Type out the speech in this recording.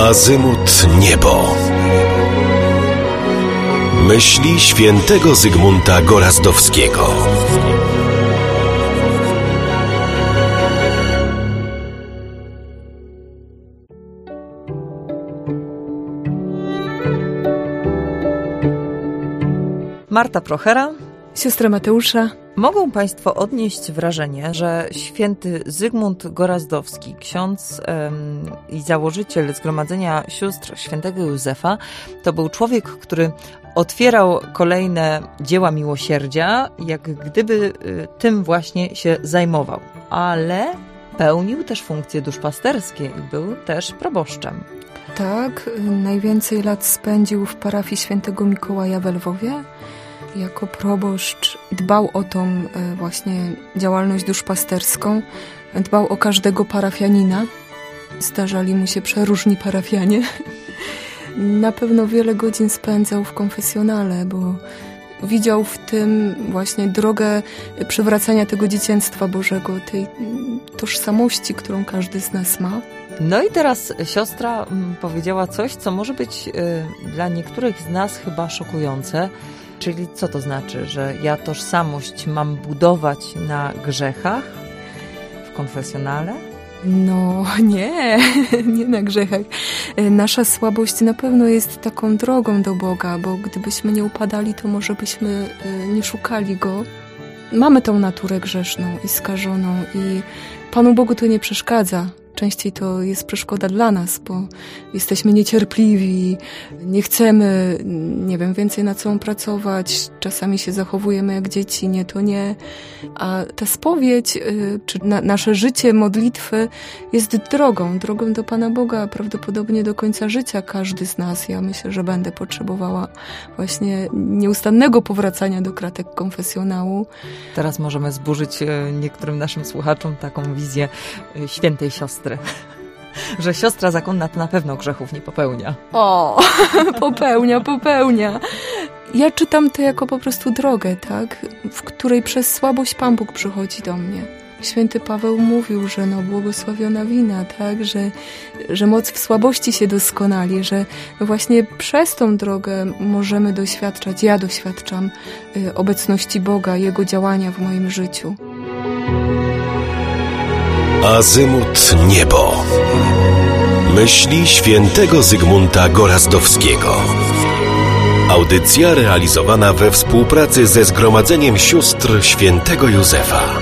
Azymut Niebo. Myśli świętego Zygmunta Gorazdowskiego. Marta Prochera, siostra Mateusza. Mogą Państwo odnieść wrażenie, że święty Zygmunt Gorazdowski, ksiądz i założyciel Zgromadzenia Sióstr Świętego Józefa, to był człowiek, który otwierał kolejne dzieła miłosierdzia, jak gdyby tym właśnie się zajmował. Ale pełnił też funkcje duszpasterskie i był też proboszczem. Tak, najwięcej lat spędził w parafii Świętego Mikołaja w Lwowie. Jako proboszcz dbał o tą właśnie działalność duszpasterską, dbał o każdego parafianina. Zdarzali mu się przeróżni parafianie. Na pewno wiele godzin spędzał w konfesjonale, bo widział w tym właśnie drogę przywracania tego dzieciństwa Bożego, tej tożsamości, którą każdy z nas ma. No i teraz siostra powiedziała coś, co może być dla niektórych z nas chyba szokujące. Czyli co to znaczy, że ja tożsamość mam budować na grzechach w konfesjonale? No nie na grzechach. Nasza słabość na pewno jest taką drogą do Boga, bo gdybyśmy nie upadali, to może byśmy nie szukali Go. Mamy tą naturę grzeszną i skażoną i Panu Bogu to nie przeszkadza. Częściej to jest przeszkoda dla nas, bo jesteśmy niecierpliwi, nie chcemy, więcej nad sobą pracować, czasami się zachowujemy jak dzieci, nie to nie. A ta spowiedź, czy nasze życie modlitwy jest drogą do Pana Boga, prawdopodobnie do końca życia każdy z nas. Ja myślę, że będę potrzebowała właśnie nieustannego powracania do kratek konfesjonału. Teraz możemy zburzyć niektórym naszym słuchaczom taką wizję świętej siostry. Że siostra zakonna to na pewno grzechów nie popełnia. O, popełnia. Ja czytam to jako po prostu drogę, tak? W której przez słabość Pan Bóg przychodzi do mnie. Święty Paweł mówił, że błogosławiona wina, tak? Że moc w słabości się doskonali, że właśnie przez tą drogę możemy doświadczać, ja doświadczam obecności Boga, Jego działania w moim życiu. Azymut Niebo. Myśli świętego Zygmunta Gorazdowskiego. Audycja realizowana we współpracy ze Zgromadzeniem Sióstr Świętego Józefa.